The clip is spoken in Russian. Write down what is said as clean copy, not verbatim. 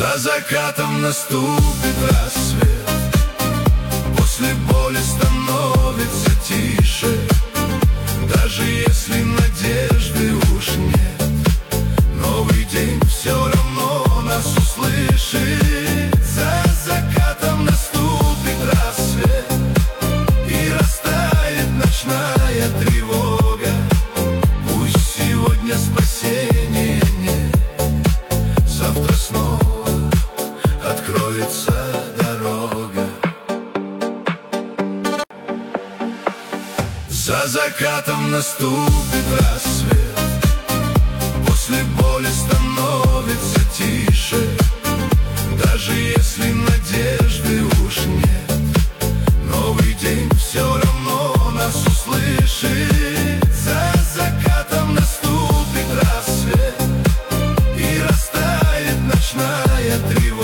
За закатом наступит рассвет, после боли становится тише. Даже если надежды уж нет, новый день все равно нас услышит. За закатом наступит рассвет, и растает ночная тревога. Пусть сегодня спасения нет, завтра снова откроется дорога. За закатом наступит рассвет, после боли становится тише. Даже если надежды уж нет, новый день все равно нас услышит. За закатом наступит рассвет, и растает ночная тревога.